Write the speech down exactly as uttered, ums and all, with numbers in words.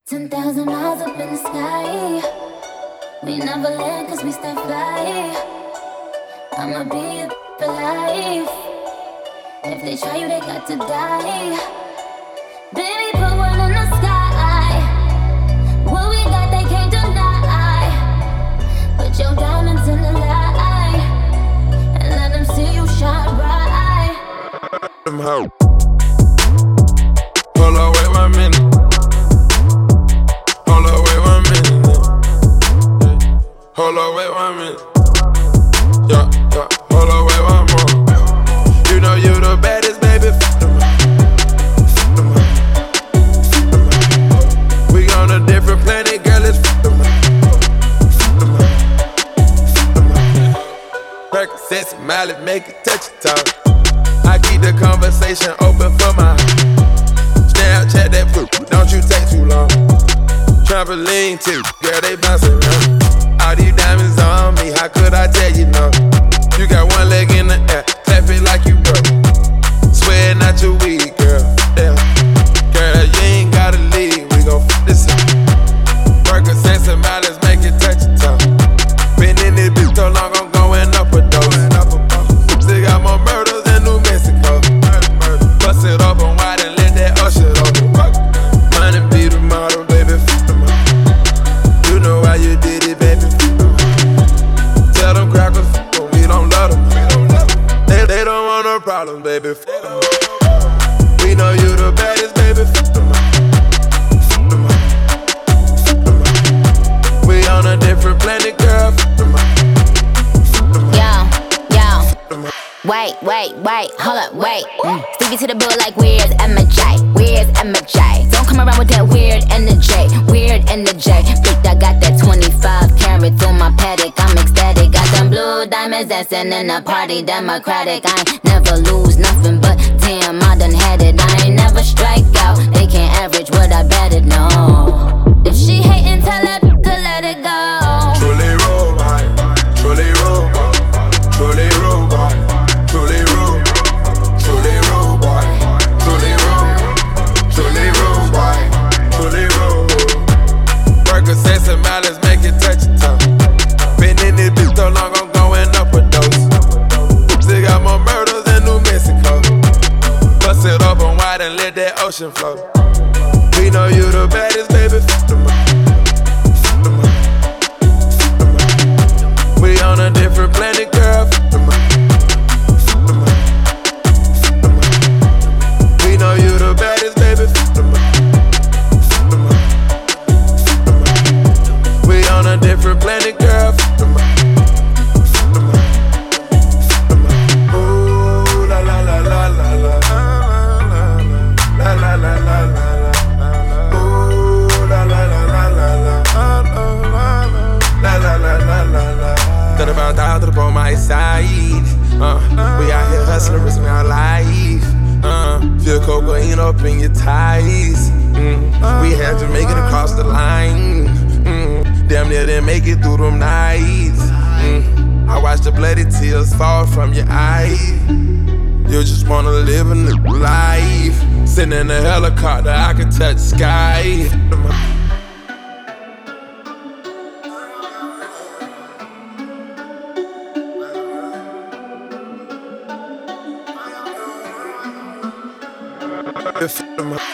Ten thousand miles up in the sky. We never land cause we stay fly. I'ma be a for life. If they try you, they got to die. Baby, put one in the sky. What we got, they can't deny. Put your diamonds in the light and let them see you shine bright. Them hoe. Hold on, wait one minute. Hold on, wait one minute. Hold on, wait one minute. Yeah, yeah. Hold on, wait one more. You know you the baddest, baby. F them up. F them up. F them up. We on a different planet, girl. Let's f them up. F them up. F them up. Percocets, Miley, make it touch your tongue. I keep the conversation open for my Snapchat that poop, don't you take too long. Trampoline too, girl, they bouncing around. All these diamonds on me, how could I tell you no? You got one leg in the air, clap it like you broke. Swear not your weed, girl, yeah. Girl, you ain't gotta leave, we gon' f this up. Percocets and mileage, make it touch your tongue. Been in this bitch so long, I'm going up a dose. Still got more murders in New Mexico. Bust it open wide and let that ocean open. Money be the model, baby, f them up. You know how you did it, baby, f them up. Tell them crackers, f them, we don't love them. They, they don't want no problems, baby, f them up. We know you the baddest, baby, f them up. F them up. F them up. We on a different planet, girl, f them up. Wait, wait, wait, hold up, wait. Mm. Stevie to the bill like where's M J? Where's M J? Don't come around with that weird energy, weird energy. Bitch, I got that twenty-five carats on my paddock. I'm ecstatic. Got them blue diamonds dancing in the party, democratic. I ain't never lose nothing, but damn, I done had it. I ain't never strike out. They can't average what I betted, no. If she hatin', tell her to let it go. Truly robot, truly robot, truly robot. Truly rude, truly rude boy, truly rude, truly rude boy, truly rude. Percocets and mileage make it touch your tongue. Been in this bitch so long, I'm going up a dose. Still got more murders in New Mexico. Bust it open wide and let that ocean flow. We know you the baddest, baby, f them up. F them up. F them up. We on a different planet, girl, f them up. Know you the baddest, baby, f them up. F them up. F them up. We on a different planet, girl, f them up. F them up. F them up. Ooh, la la la la la la. La la la la la. Ooh, la la la la la la. La la la la la la. Thirty about thousand up on my side. Uh, we out here hustling, risking our life. Uh, feel cocaine up in your ties. Mm. We had to make it across the line. Mm. Damn near didn't make it through them nights. Mm. I watched the bloody tears fall from your eyes. You just wanna live a new life. Sitting in a helicopter, I can touch the sky. F them up.